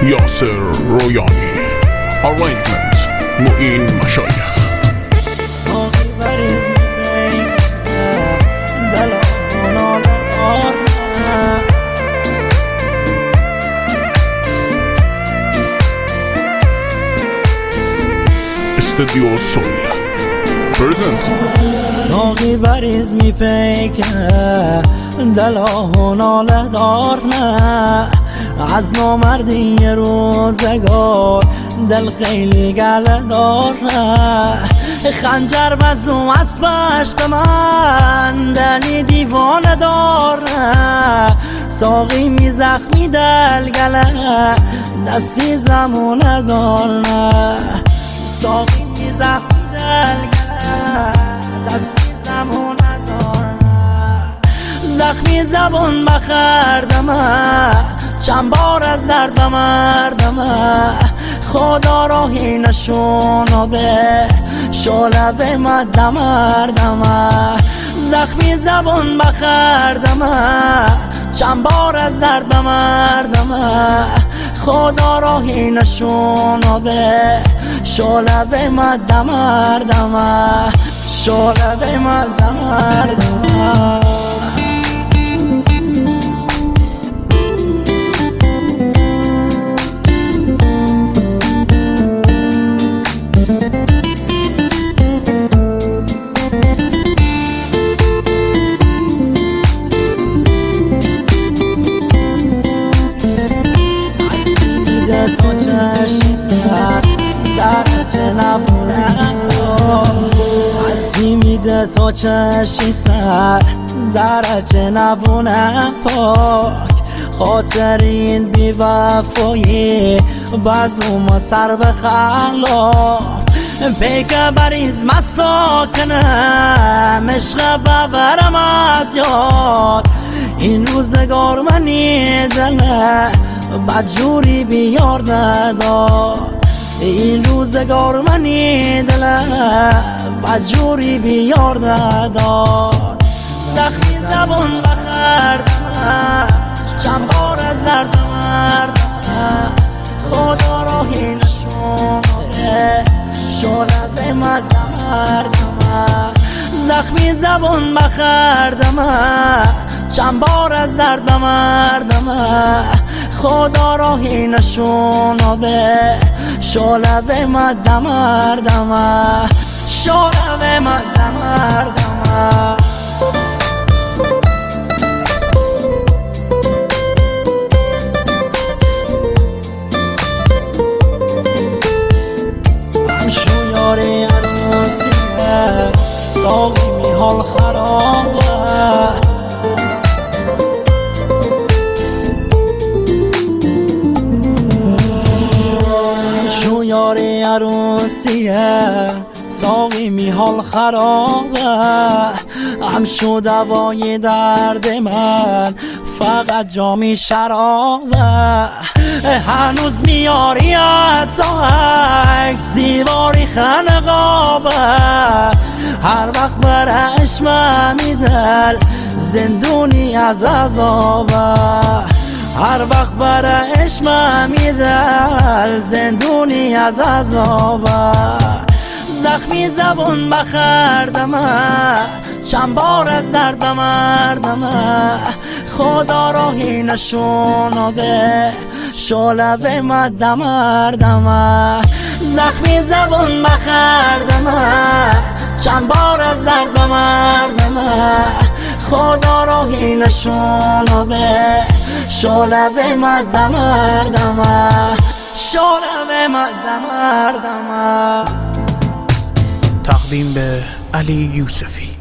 یاسر رویانی. Arrangement معین مشایخ. ساقی بریز می‌بینه دلم ناله دارم. استودیو سول پرزنت. ساقی بریز میپیکه دلم ناله دارم. از نامردی روزگار دل خیلی گله داره. خنجر بزوم اسبش به من دلی دیوانه داره. ساقی می زخمی دل گله دستی زمونه داره. ساقی می زخمی دل گله دستی زمونه داره. زخمی زبون بخردمه چند بار از درد مردمه. خدا راهی نشونده شعله به مد مردمه. زخمی زبون بخردمه چند بار از درد مردمه. خدا راهی نشونده شعله به مد مردمه. شعله به مد مردمه. تو چشمی سر درچه نبونم حسری میده. تو چشمی سر درچه نبونم پاک. خاطر این بی وفایی بزوم سر به خلاف. پیک بریز مساکنم عشق ببرم از یاد. این روزگار منی دله بدجوری بیار نداد. این روزگار منی دله بدجوری بیار نداد. زخمی زبون بخردمه چند بار از درد مردمه. خدا راهی نشونده شعله به مد مردمه. زخمی زبون بخردمه چند بار از درد مردمه. خدا راهی نشونده شعله به مد مردمه. شعله به مد مردمه. همشو یاری عروسیه ساقی می حال خرابه. یاری عروسیه ساقی می حال خرابه. همشو دوای درد من فقط جامی شرابه. هنوز میاری تا عکس دیواری خنقابه. هر وقت برش میدل زندونی از عذابه. هر وقت برش میدل زندونی از عذابه. زخمی زبون بخردمه چند بار از درد مردمه. خدا راهی نشونده شعله به مد مردمه. زخمی زبون بخردمه چند بار از درد مردمه. خدا راهی نشونده شعله به مد مردمه. شعله به مد مردمه. تقدیم به علی یوسفی.